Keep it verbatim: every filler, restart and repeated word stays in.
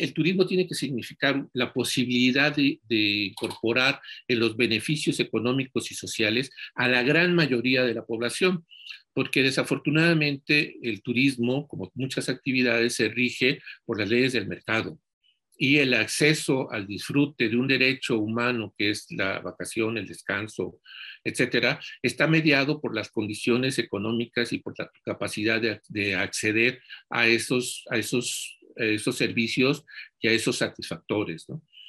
el turismo tiene que significar la posibilidad de, de incorporar en los beneficios económicos y sociales a la gran mayoría de la población, porque desafortunadamente el turismo, como muchas actividades, se rige por las leyes del mercado y el acceso al disfrute de un derecho humano que es la vacación, el descanso, etcétera, está mediado por las condiciones económicas y por la capacidad de, de acceder a esos, a esos, a esos servicios y a esos satisfactores, ¿no?